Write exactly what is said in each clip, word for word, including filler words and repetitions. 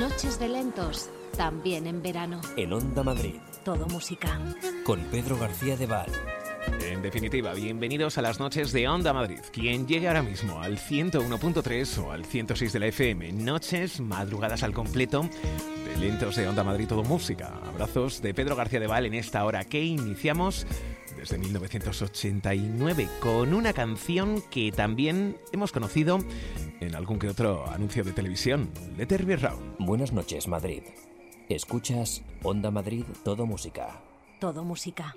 Noches de lentos, también en verano. En Onda Madrid. Todo música. Con Pedro García de Val. En definitiva, bienvenidos a las noches de Onda Madrid. Quien llegue ahora mismo al ciento uno punto tres o al ciento seis de la F M, noches, madrugadas al completo, de lentos de Onda Madrid, todo música. Abrazos de Pedro García de Val en esta hora que iniciamos desde mil novecientos ochenta y nueve con una canción que también hemos conocido en algún que otro anuncio de televisión, Let There Be Round. Buenas noches, Madrid. Escuchas Onda Madrid, todo música. Todo música.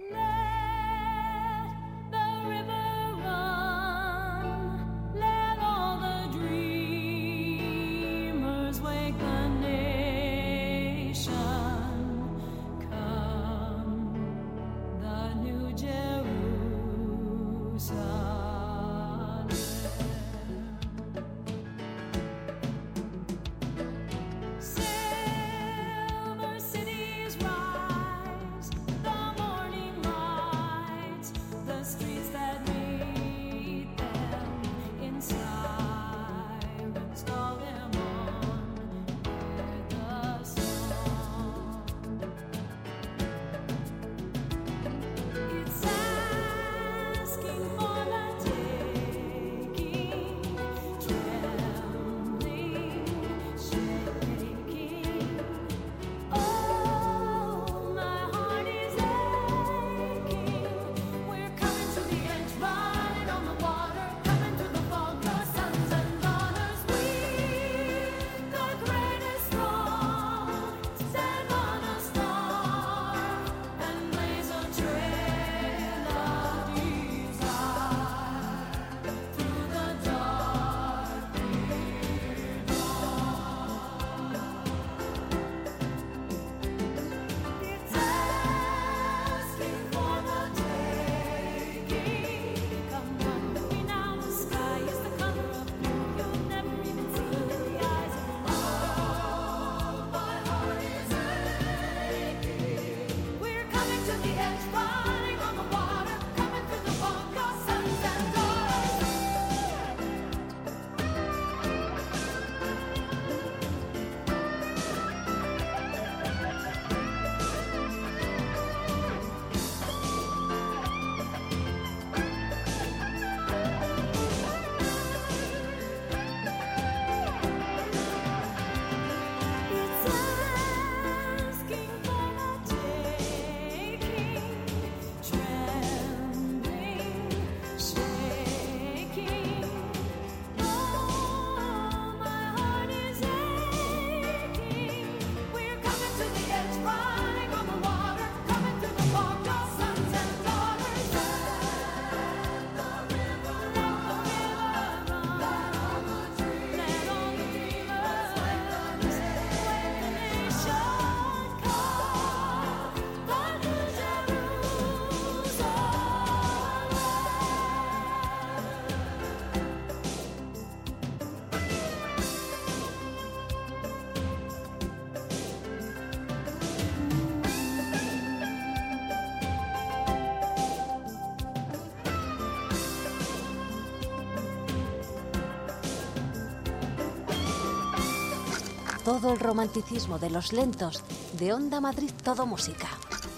Todo el romanticismo de los lentos de Onda Madrid, todo música.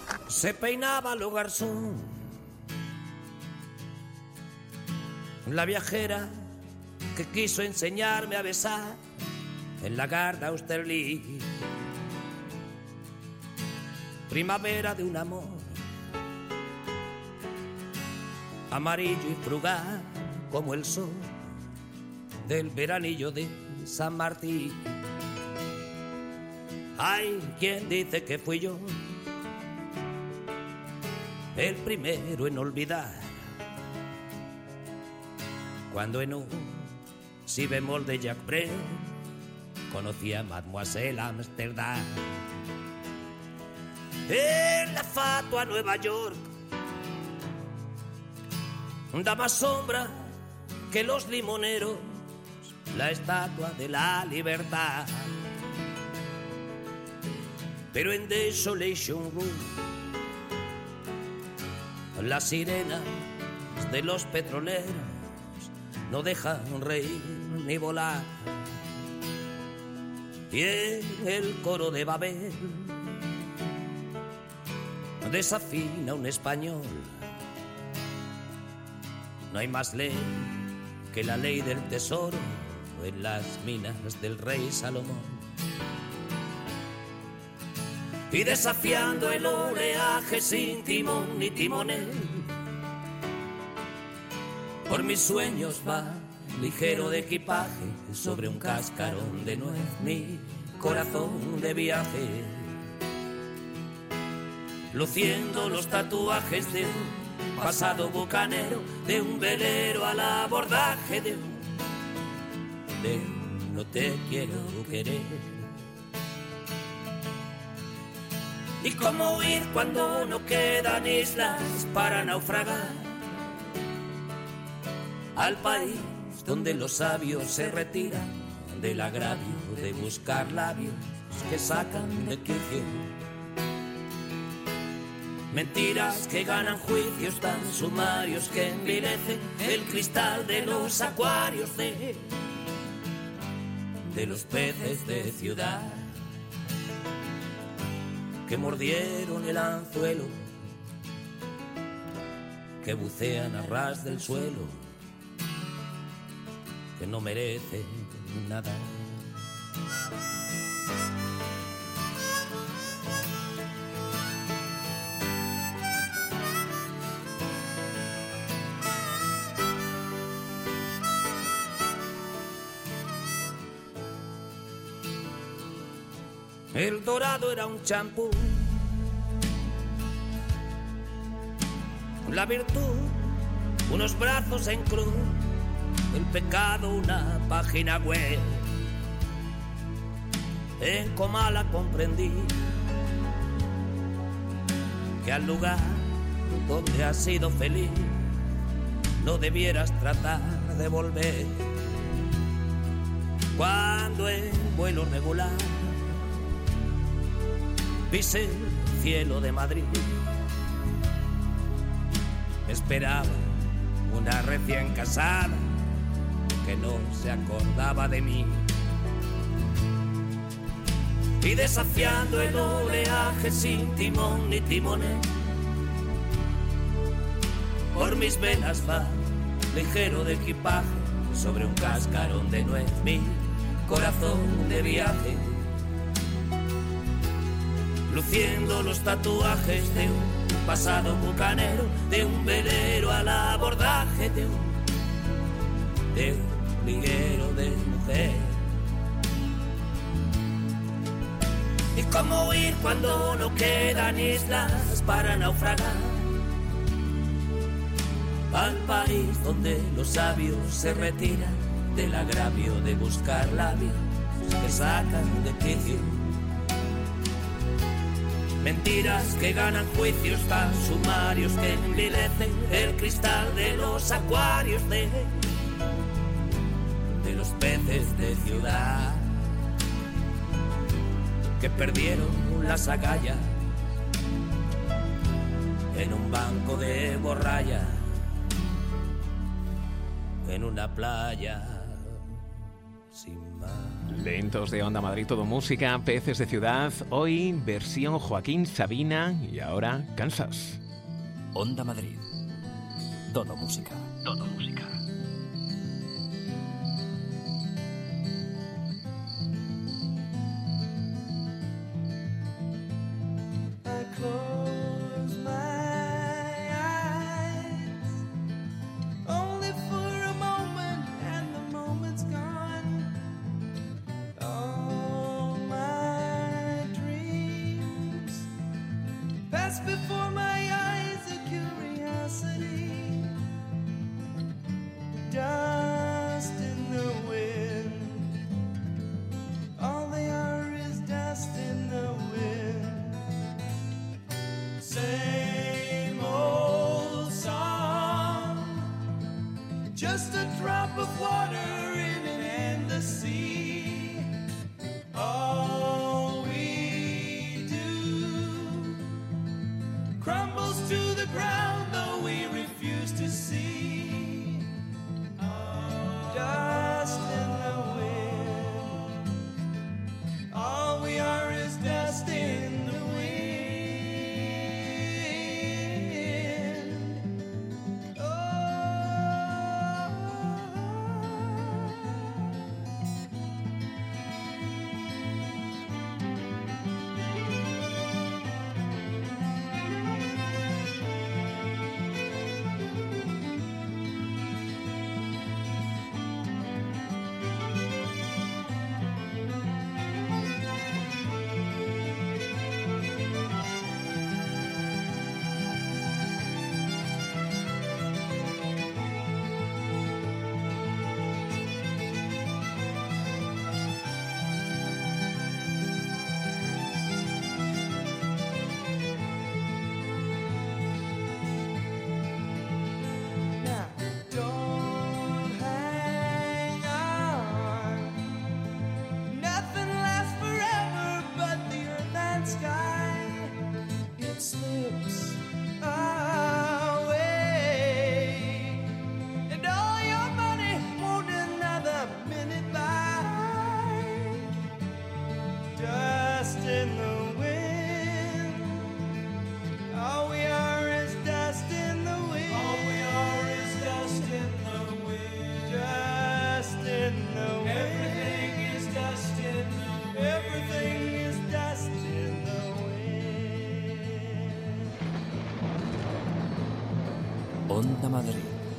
Se peinaba lo garzón, la viajera que quiso enseñarme a besar en la Garda Austerlitz. Primavera de un amor amarillo y frugal como el sol del veranillo de San Martín. Hay quien dice que fui yo el primero en olvidar, cuando en un si bemol de Jacques Brel conocí a Mademoiselle Amsterdam. En la fatua Nueva York da más sombra que los limoneros la estatua de la libertad. Pero en Desolation Room las sirenas de los petroleros no dejan reír ni volar. y en el coro de Babel desafina un español. No hay más ley que la ley del tesoro en las minas del rey Salomón. Y desafiando el oleaje sin timón ni timonel, por mis sueños va ligero de equipaje sobre un cascarón de nuez mi corazón de viaje, luciendo los tatuajes de un pasado bucanero, de un velero al abordaje de un, de un no te quiero querer. Y cómo huir cuando no quedan islas para naufragar, al país donde los sabios se retiran del agravio de buscar labios que sacan de quicio. Mentiras que ganan juicios tan sumarios que envilecen el cristal de los acuarios de, de los peces de ciudad que mordieron el anzuelo, que bucean a ras del suelo, que no merecen nada. El dorado era un champú, la virtud, unos brazos en cruz, el pecado, una página web. En Comala comprendí que al lugar donde has sido feliz no debieras tratar de volver. Cuando en vuelo regular pisé el cielo de Madrid, me esperaba una recién casada que no se acordaba de mí. Y desafiando el oleaje sin timón ni timonel, por mis venas va ligero de equipaje sobre un cascarón de nuez mi corazón de viaje, luciendo los tatuajes de un pasado bucanero, de un velero al abordaje de un, de un liguero de mujer. Y cómo huir cuando no quedan islas para naufragar, al país donde los sabios se retiran del agravio de buscar labios que sacan de quicio. Mentiras que ganan juicios tan sumarios que envilecen el cristal de los acuarios de, de los peces de ciudad que perdieron las agallas en un banco de borralla, en una playa sin mar. Lentos de Onda Madrid, todo música, peces de ciudad. Hoy versión Joaquín Sabina y ahora Kansas. Onda Madrid, todo música, todo música. Before my eyes, a curiosity, dust in the wind. All they are is dust in the wind. Same old song, just a drop of water in an endless sea. All we do crumbles to the ground, though we refuse to see. Dust in the wind. Onda Madrid.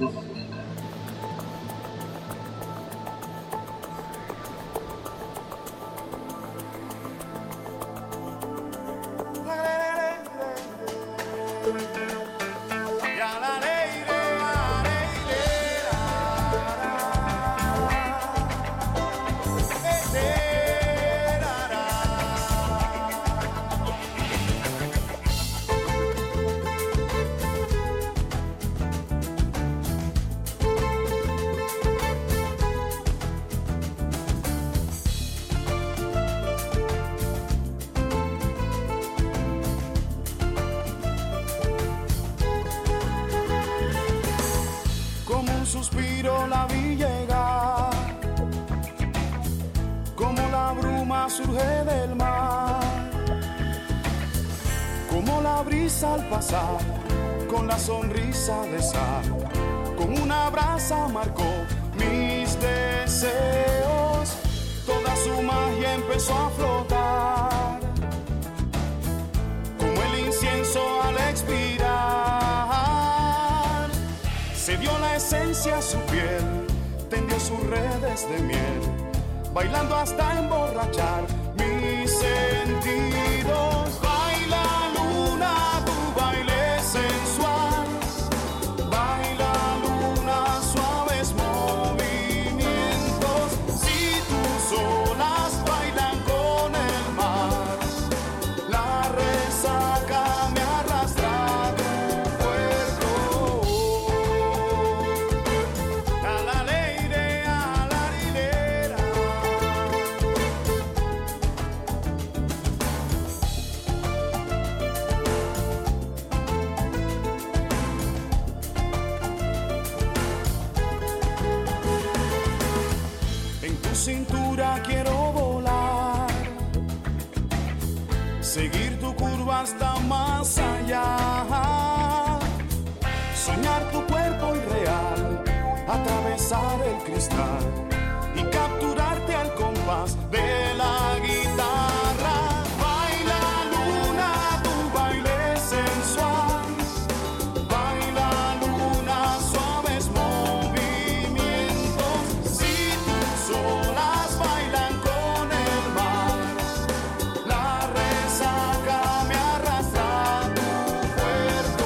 Suspiro la vi llegar, como la bruma surge del mar, como la brisa al pasar, con la sonrisa de sal, con una brasa marcó mis deseos, toda su magia empezó a flotar, como el incienso al expirar. Se dio la esencia a su piel, tendió sus redes de miel, bailando hasta emborrachar mis sentidos. Baila luna, tu baile sensual, baila luna, suaves movimientos. Si tus olas bailan con el mar, la resaca me arrastra. Cintura quiero volar, seguir tu curva hasta más allá, soñar tu cuerpo irreal, atravesar el cristal y capturarte al compás de la guitarra. Baila luna, tu baile sensual, baila luna, suaves movimientos. Si tus olas bailan con el mar, la resaca me arrastra a tu puerto.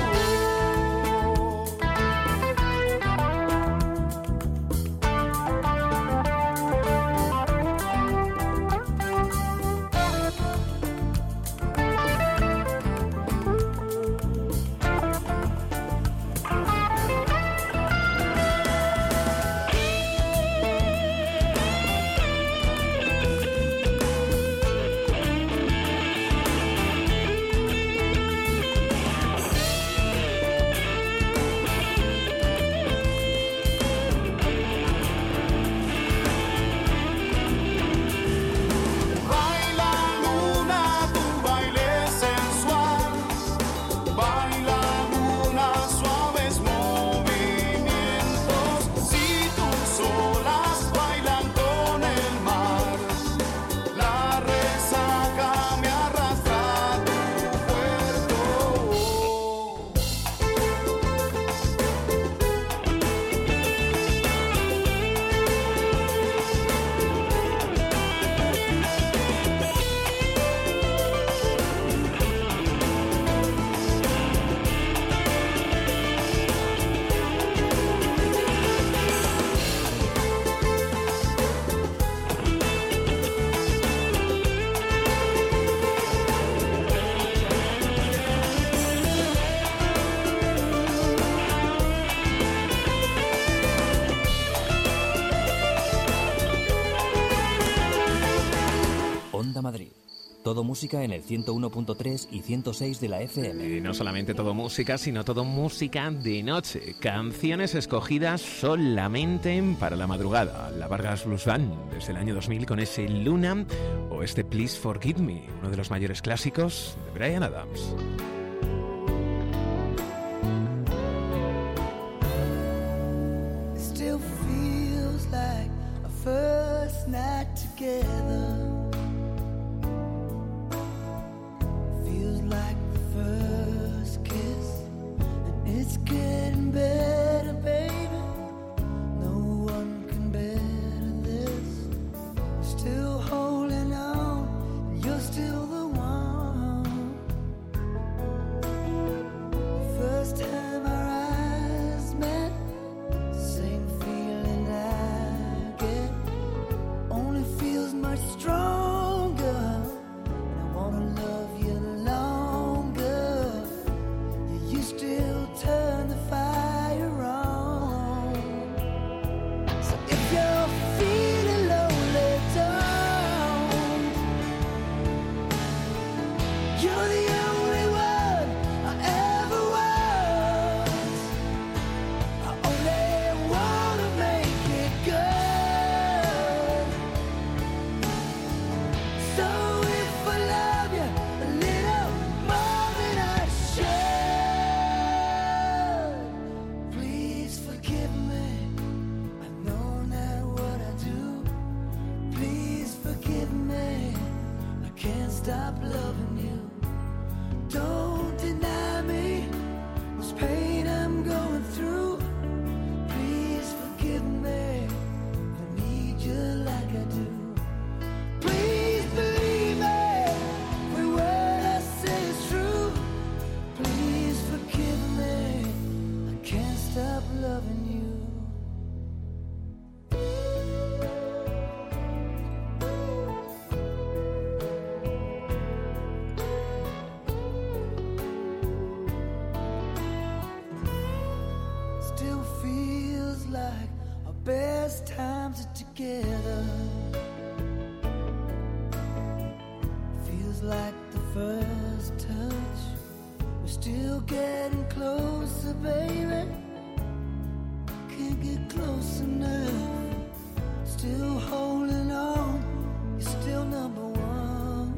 Onda Madrid. Todo música en el ciento uno punto tres y ciento seis de la F M. Y no solamente todo música, sino todo música de noche. Canciones escogidas solamente para la madrugada. La Vargas Blues Band, desde el año dos mil, con ese Luna o este Please Forgive Me, uno de los mayores clásicos de Bryan Adams. Still feels like a first night together. Feels like the first kiss, and it's getting together. Feels like the first touch. We're still getting closer, baby. Can't get close enough. Still holding on. You're still number one.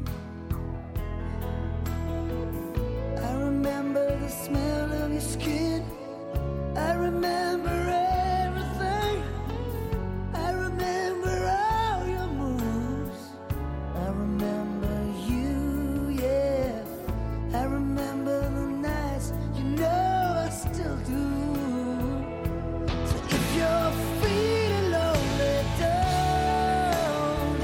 I remember the smell of your skin. I remember everything. I remember all your moves. I remember you, yeah. I remember the nights, you know I still do. So if you're feeling lonely, don't.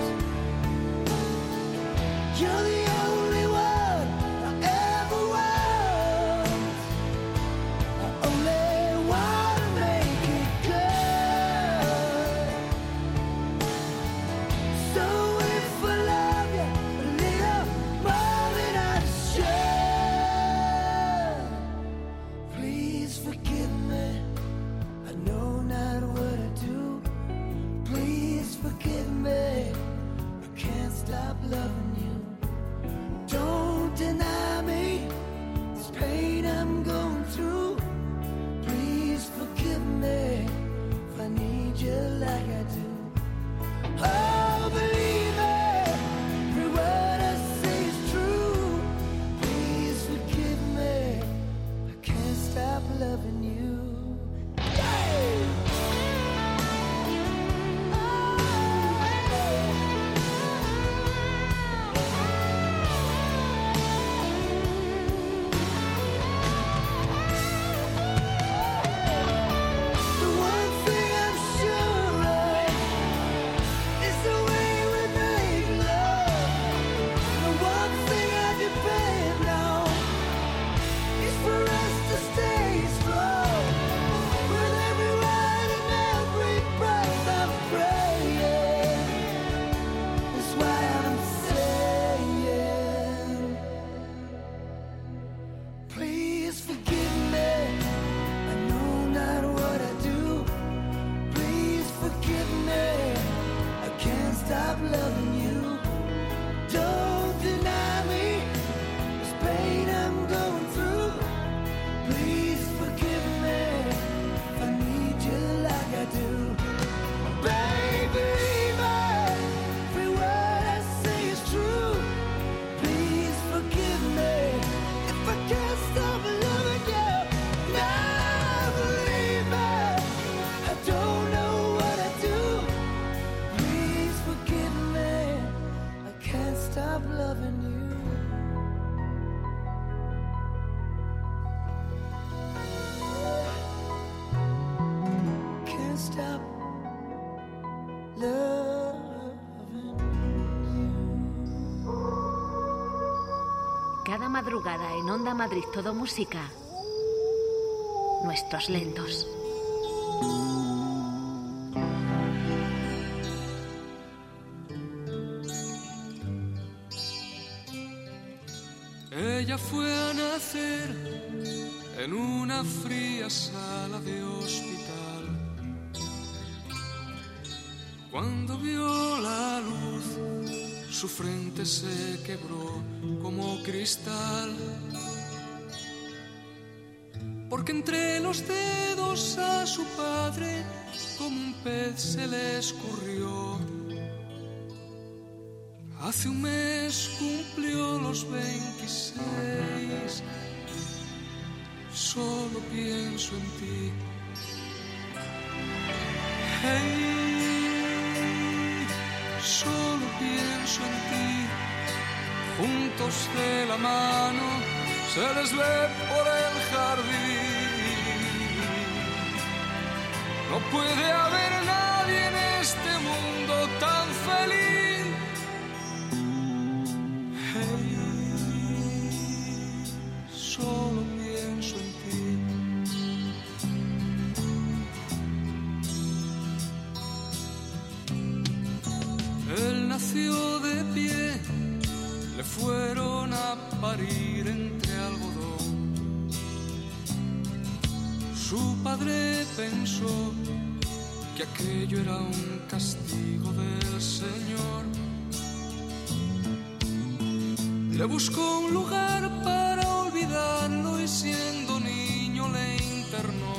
You're the only one I ever want. I only wanna make it good. So if I love you a little more than I should, please forgive me. I know not what I do. Please forgive me. I can't stop loving you. Don't deny me this pain I'm going through. Please forgive me if I need you like I do. Oh, believe me, every word I say is true. Please forgive me, I can't stop loving you. Hey! The one thing I'm sure of is the way we make love. The one thing I depend on is for us to stay strong. With every word and every breath I'm praying. That's why I'm saying, please forgive me. I know not what I do. Please forgive me. I can't stop loving you. Don't deny me this pain I'm going through. Please forgive me if I need you like I do. Baby, every word I say is true. Please forgive me if I can't stop loving you. Now believe me, I don't know what I do. Please forgive me, I can't stop loving you. Can't stop loving you. Cada madrugada en Onda Madrid Todo Música, Nuestros Lentos. Ella fue a nacer en una fría sala de hospital. Cuando vio la luz, su frente se quebró como cristal. Porque entre los dedos a su padre como un pez se le escurrió. Hace un mes cumplió los veintiséis. Solo pienso en ti. Hey, solo pienso en ti. Juntos de la mano se les ve por el jardín. No puede haber nadie en este mundo tan feliz. Hey, solo pienso en ti. Él nació de pie, le fueron a parir entre algodón. Su padre pensó que aquello era un castigo del Señor. Le buscó un lugar para olvidarlo y siendo niño le internó.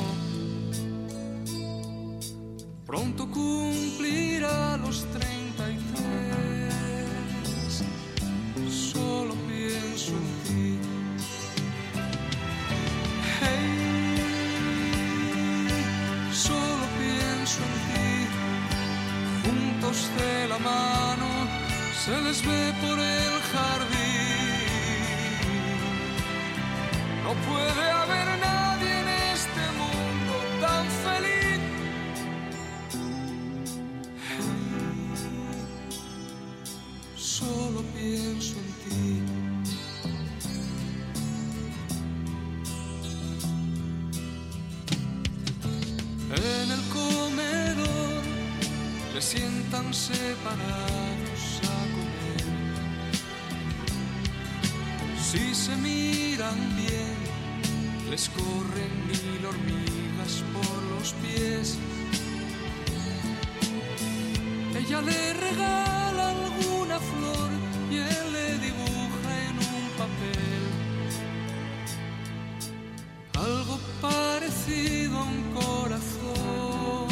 Pronto cumplirá los treinta y tres. Solo pienso en ti. Hey, solo pienso en ti. Juntos de la mano se les ve por el jardín. No puede haber nadie en este mundo tan feliz. Solo pienso en ti. En el comedor le sientan separados a comer. Si se miran bien, les corren mil hormigas por los pies. Ella le regala alguna flor y él le dibuja en un papel algo parecido a un corazón.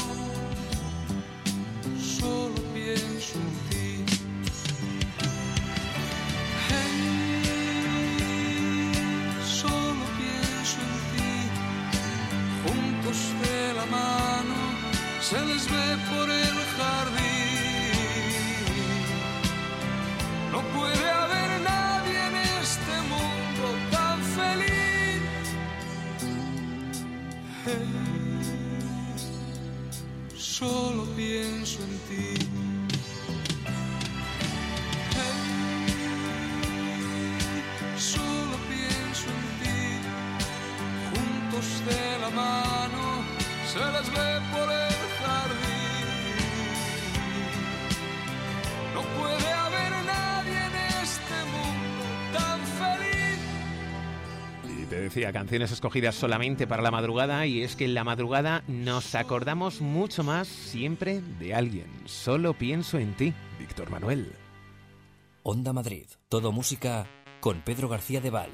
Solo pienso en ti. Hey, solo pienso en ti. Juntos de la mano se les ve por el jardín. No puede haber nadie en este mundo tan feliz. Hey, solo pienso en ti. Hey, solo pienso en ti. Juntos de la mano se les ve por el jardín. No puede haber nadie en este mundo tan feliz. Y te decía, canciones escogidas solamente para la madrugada, y es que en la madrugada nos acordamos mucho más siempre de alguien. Solo pienso en ti, Víctor Manuel. Onda Madrid, todo música con Pedro García de Val.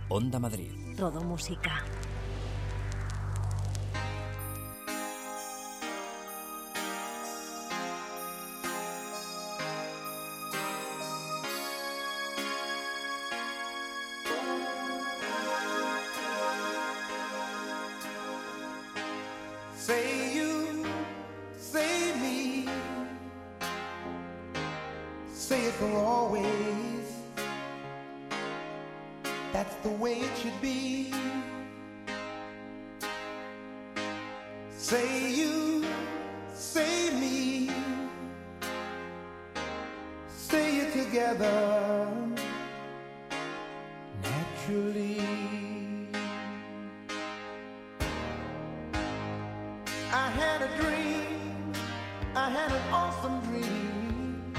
Onda Madrid. Todo música. Say you, say me, say it for always. That's the way it should be. Say you, say me, say it together naturally. I had a dream, I had an awesome dream.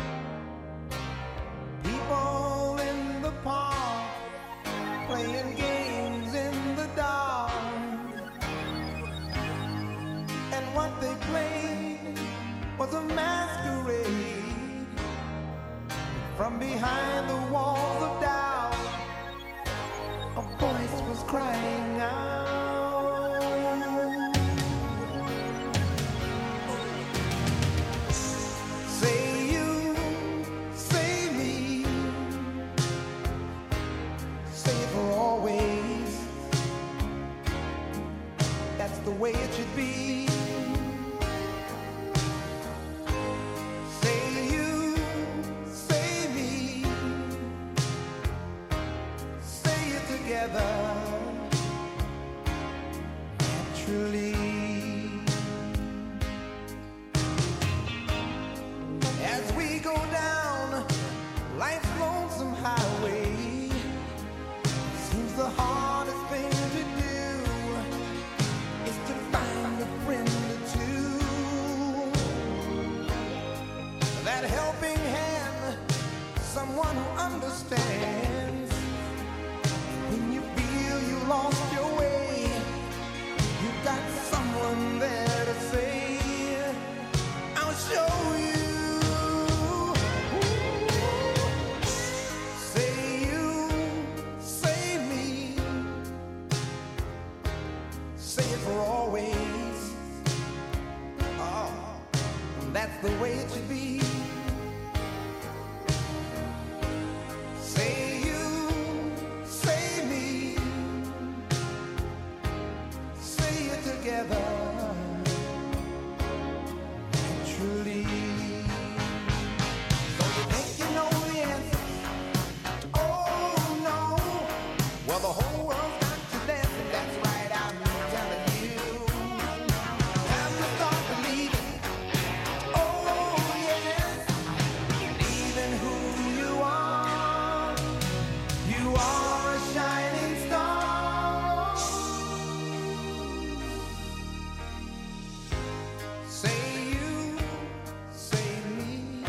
People in the park playing games in the dark. And what they played was a masquerade. From behind the walls of doubt, a voice was crying out. The way it should be. Say you, say me, say it together naturally. As we go down life's lonesome highway, seems the hardest thing to do to find a friend or two. That helping hand, someone who understands. When you feel you lost your way, you got someone there to say, I'll show you. Say you, say me, say it for always. Oh, that's the way it should be. Say you, say me, say it together naturally. So you think you know the answer? Oh no. Well, the whole world's got to dance, and that's right, I'm telling you. Time to start believing. Oh yes, believing who you are. You are a shining star. Say you, say me,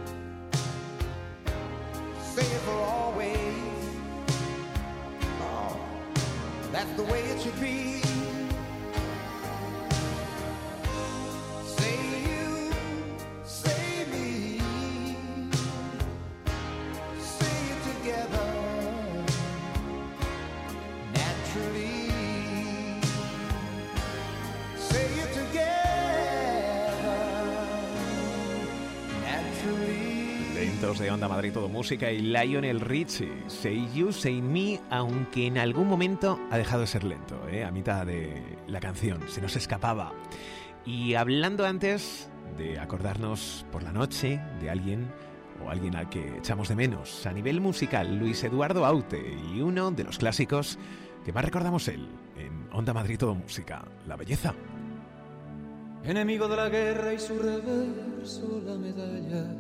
say it for always. Oh, that's the way it should be. Say you, say me, say it together naturally. Say it together naturally. Lentos de Onda Madrid, todo música, y Lionel Richie, Say You, Say Me, aunque en algún momento ha dejado de ser lento, ¿eh? A mitad de la canción, se nos escapaba. Y hablando antes de acordarnos por la noche de alguien o alguien al que echamos de menos, a nivel musical, Luis Eduardo Aute, y uno de los clásicos que más recordamos él en Onda Madrid, todo música, La Belleza. Enemigo de la guerra y su reverso la medalla.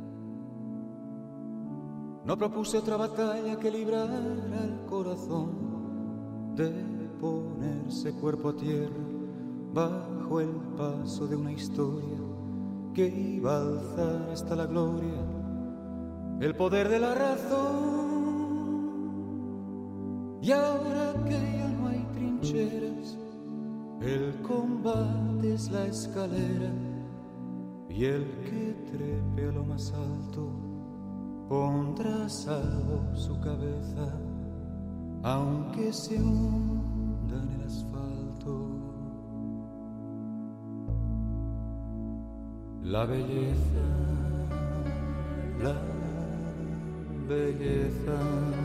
No propuse otra batalla que librar al corazón de ponerse cuerpo a tierra bajo el paso de una historia que iba a alzar hasta la gloria el poder de la razón. Y ahora que ya no hay trincheras, el combate es la escalera, y el que trepe a lo más alto pondrá a salvo su cabeza. aunque se hunda en el asfalto. La belleza, la belleza,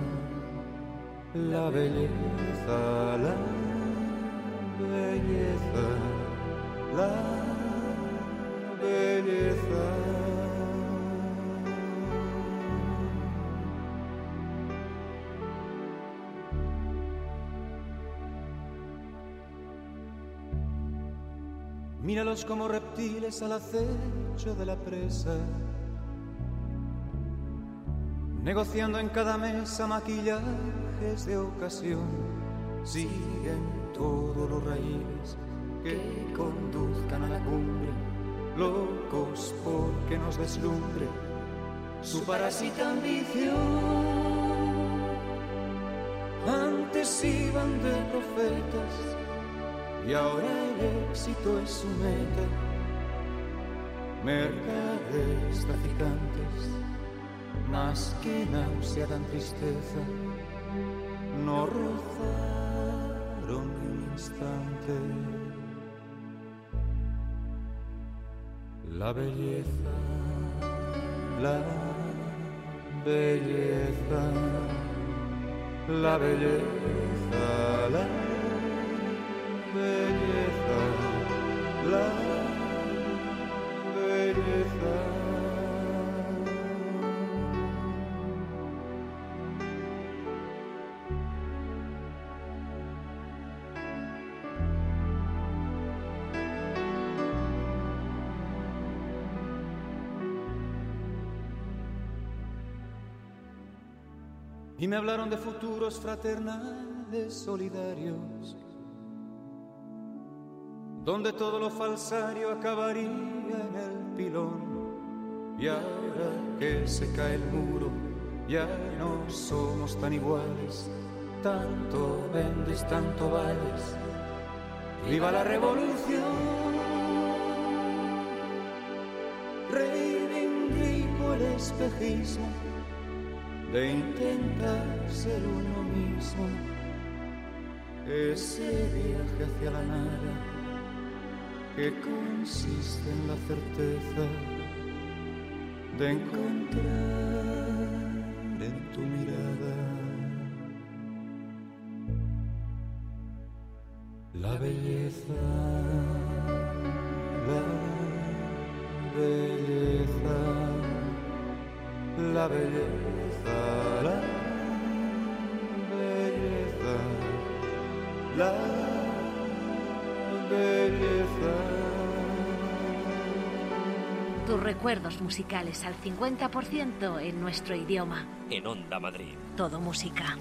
la belleza, la belleza, la belleza. Míralos como reptiles al acecho de la presa, negociando en cada mesa maquillajes de ocasión. Siguen todos los raíles que conduzcan a la cumbre, locos porque nos deslumbre su parásita ambición. Antes iban de profetas y ahora el éxito es su meta. Mercaderes traficantes, más que náusea dan tristeza, no rozaron ni un instante. La belleza, la belleza, la belleza, la belleza, la belleza. Y me hablaron de futuros fraternales solidarios, donde todo lo falsario acabaría en el pilón. Y ahora que se cae el muro, ya no somos tan iguales. Tanto vendes, tanto vales. ¡Viva la revolución! Reivindico el espejismo de intentar ser uno mismo, ese viaje hacia la nada que consiste en la certeza de encontrar en tu mirada la belleza, la belleza, la belleza, la belleza, la belleza. Tus recuerdos musicales al cincuenta por ciento en nuestro idioma. En Onda Madrid. Todo música.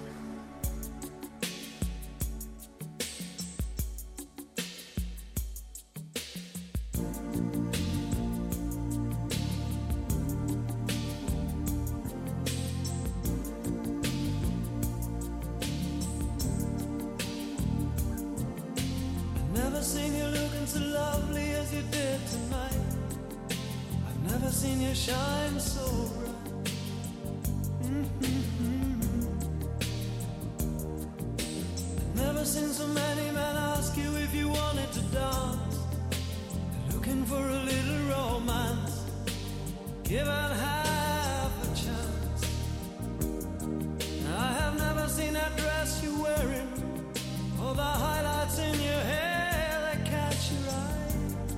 Shine so bright. Mm-hmm. Never seen so many men ask you if you wanted to dance. Looking for a little romance, given half a chance. I have never seen that dress you're wearing, or the highlights in your hair that catch your eye.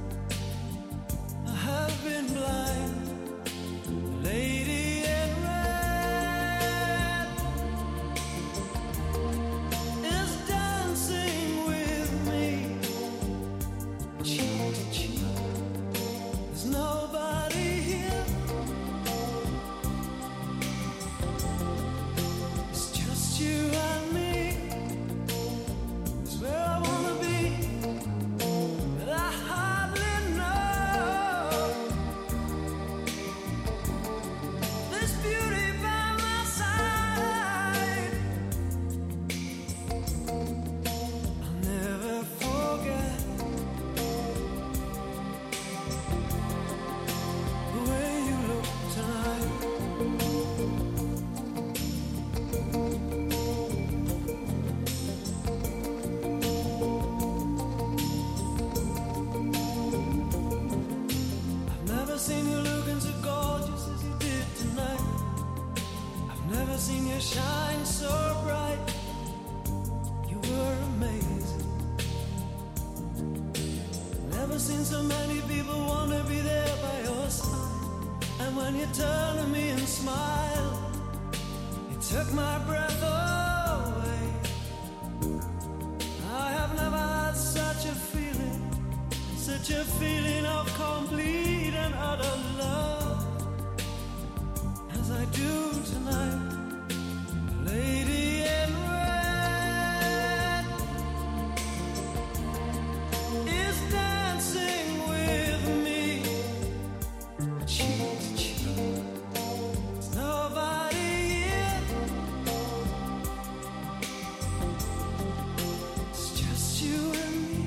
I have been blind. Lady in red is dancing with me, cheek to cheek. There's nobody here seen you looking so gorgeous as you did tonight. I've never seen you shine so bright. You were amazing. Never seen so many people want to be there by your side. And when you turn to me and smile, it took my breath away. I have never had such a feeling, such a feeling of complete and utter love as I do tonight. Lady in red is dancing with me, cheek to cheek. There's nobody here, it's just you and me.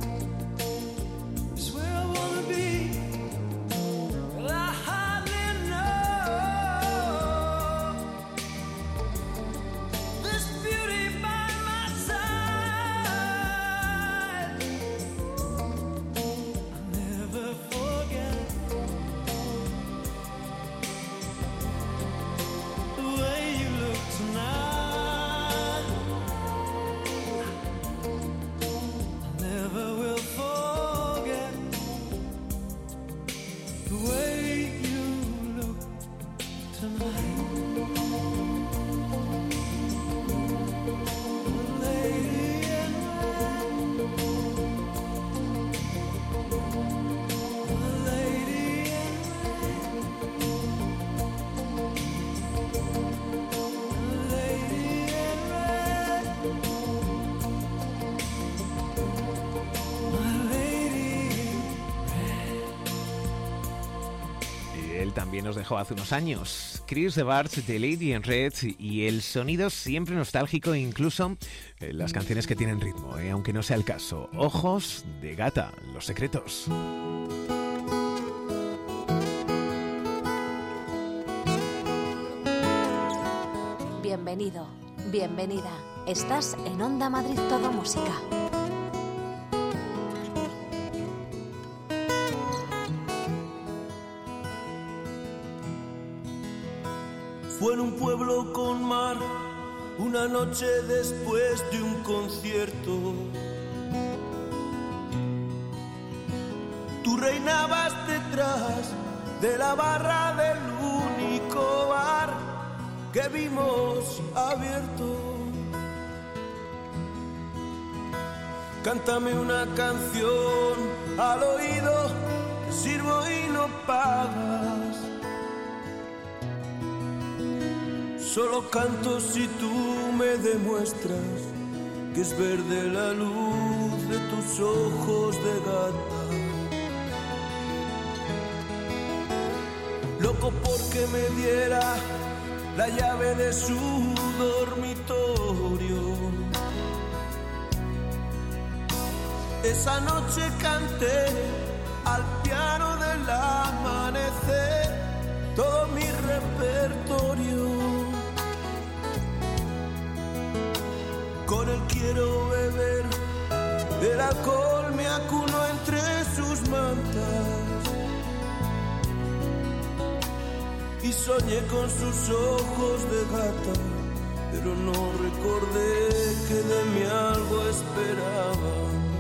It's where I wanna be. Well, I hardly know this beauty by my side. I'll never forget the way you look tonight. I never will forget the way you look tonight. Lady in red, lady in red, lady in red, my lady in Y él también nos dejó hace unos años. Chris de Barts de Lady in Red, y el sonido siempre nostálgico, incluso eh, las canciones que tienen ritmo, eh, aunque no sea el caso. Ojos de gata, Los Secretos. Bienvenido, bienvenida. Estás en Onda Madrid Todo Música. Fue en un pueblo con mar, una noche después de un concierto. Tú reinabas detrás de la barra del único bar que vimos abierto. Cántame una canción al oído, te sirvo y no pagas. Solo canto si tú me demuestras que es verde la luz de tus ojos de gata. Loco porque me diera la llave de su dormitorio. Esa noche canté al piano del amanecer todo mi repertorio. Con él quiero beber, el alcohol me acuno entre sus mantas. Y soñé con sus ojos de gata, pero no recordé que de mí algo esperaba.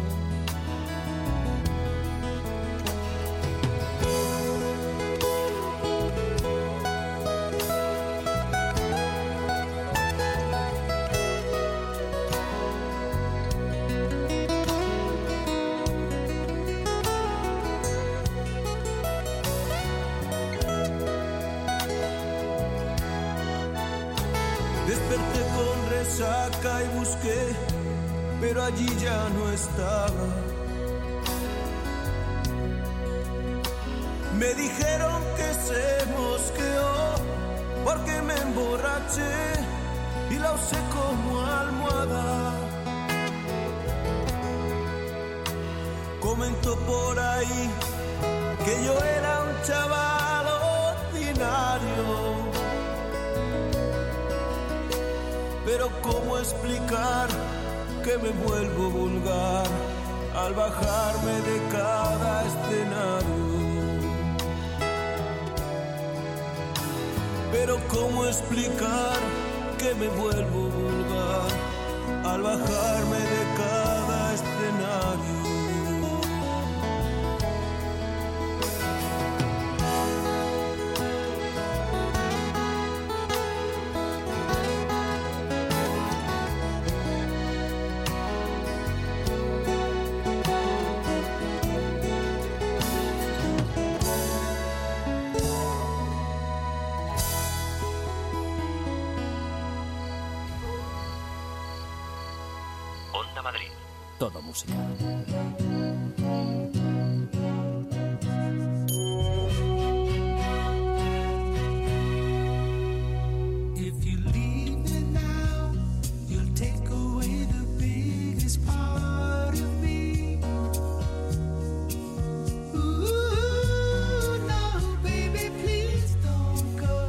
Desperté con resaca y busqué, pero allí ya no estaba. Me dijeron que se mosqueó porque me emborraché y la usé como almohada. Comentó por ahí que yo era un chaval ordinario. Pero ¿cómo explicar que me vuelvo vulgar al bajarme de cada escenario? Pero ¿cómo explicar que me vuelvo vulgar al bajarme de cada escenario? Onda Madrid. Todo música. If you leave me now, you'll take away the biggest part of me. Ooh, no, baby, please don't go.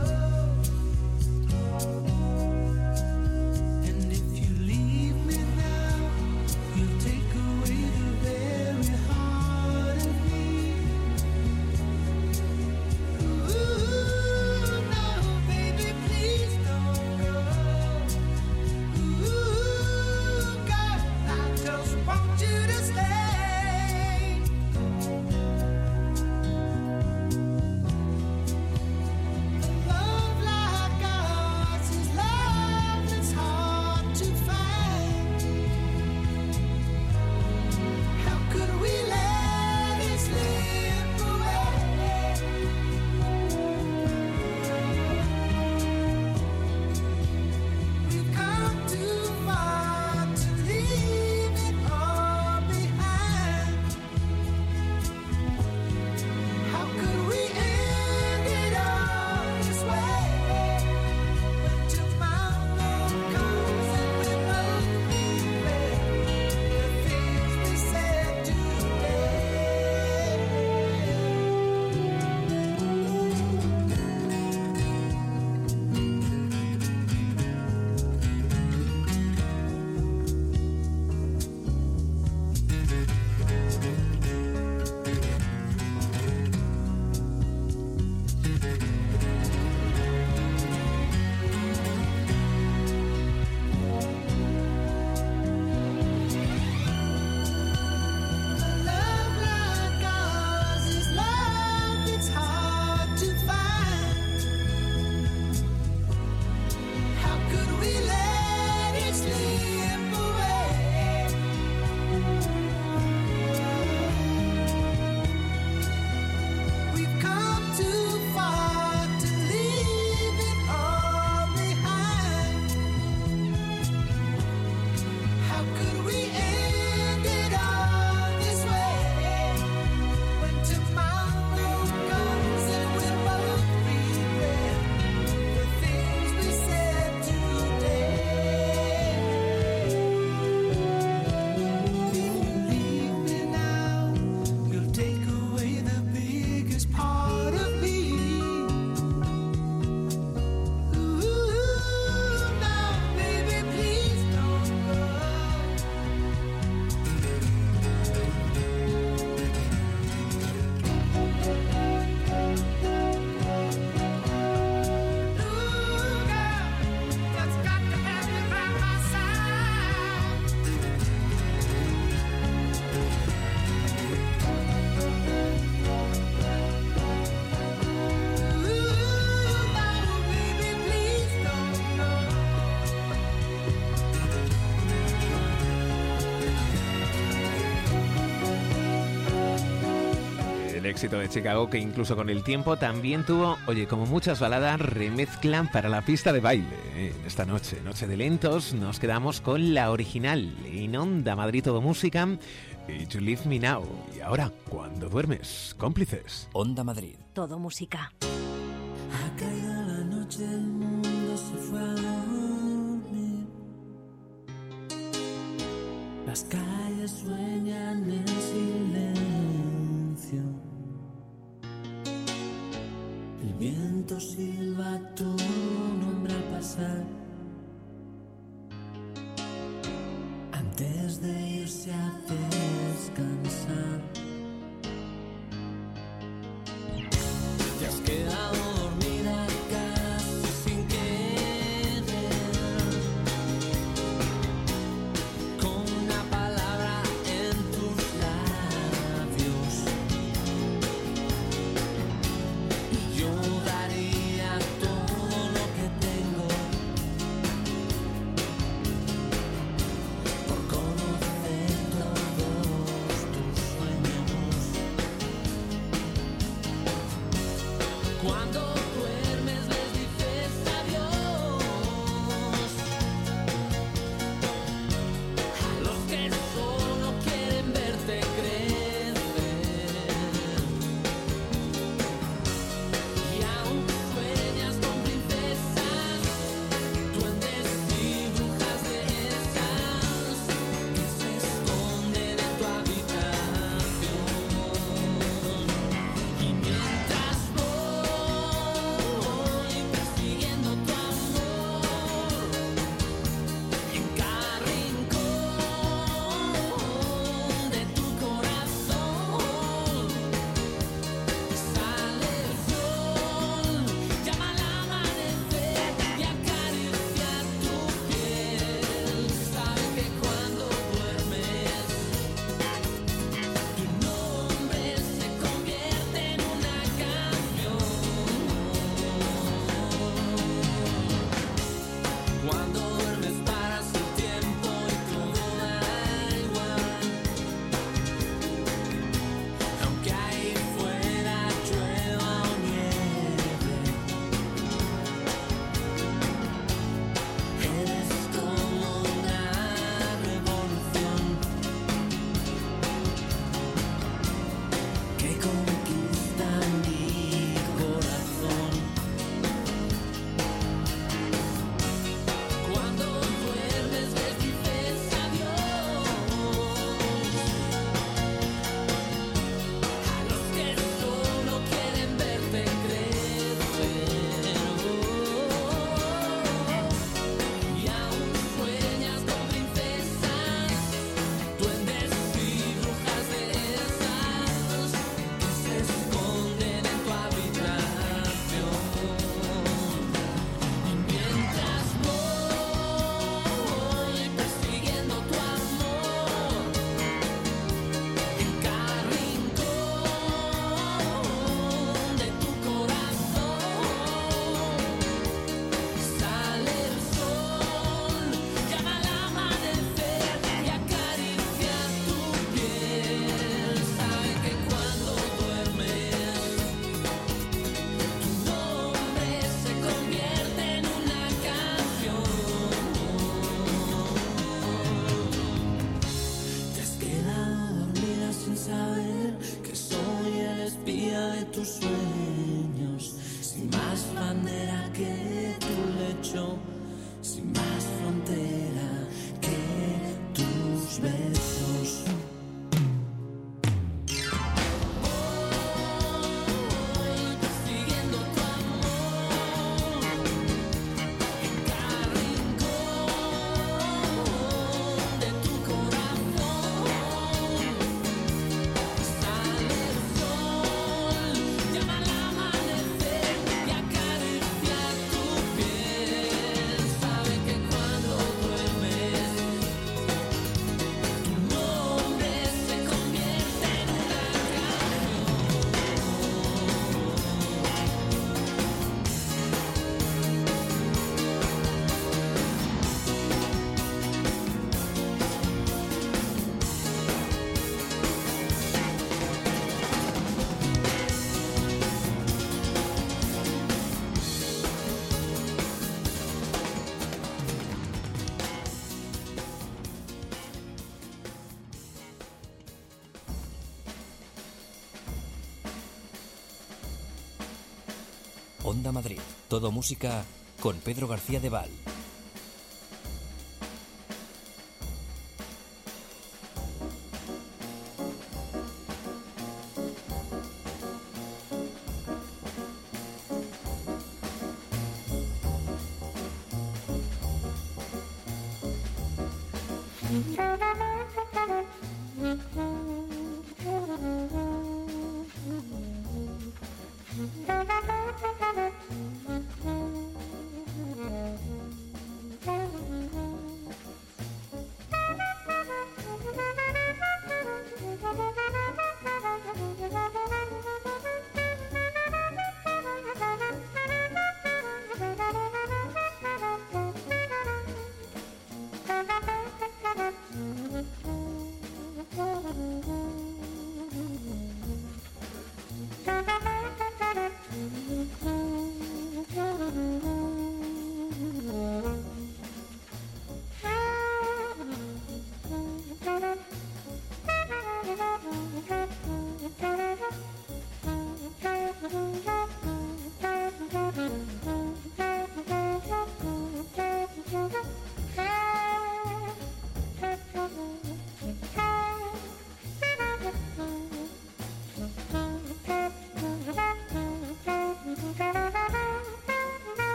And if you leave me now, you'll take away the very heart of me. Ooh, no, baby, please don't go. Ooh, girl, I just want you to stay. Love like ours is love that's hard to find. How could we let it slip away? We've come too far to leave it all behind. How could we end it all this way? When tomorrow comes and we both regret the things we said today. Love like ours is love that's hard to find. How could we let it slip away? We've come too far to leave it all behind. How could we end it all this way? When tomorrow comes and we'll both regret the things we said today. If you leave me now, you'll take away the biggest part of me. Ooh, no, baby, please don't go. Ooh, girl, just got to have you by my side. Ooh, no, baby, please don't go. El éxito de Chicago, que incluso con el tiempo también tuvo, oye, como muchas baladas, remezclan para la pista de baile. ¿eh? Esta noche, Noche de Lentos, nos quedamos con la original en Onda Madrid Todo Música y You Leave Me Now. Y ahora, cuando duermes, cómplices. Onda Madrid. Todo música. Ha caído la noche, el mundo se fue a dormir. Las calles sueñan en silencio. El viento silba tu nombre al pasar. Antes de irse a descansar. Te has quedado dormida casi tus sueños, sin más bandera que tu lecho, sin más frontera que tus besos. Onda Madrid, todo música con Pedro García de Val. Mm-hmm.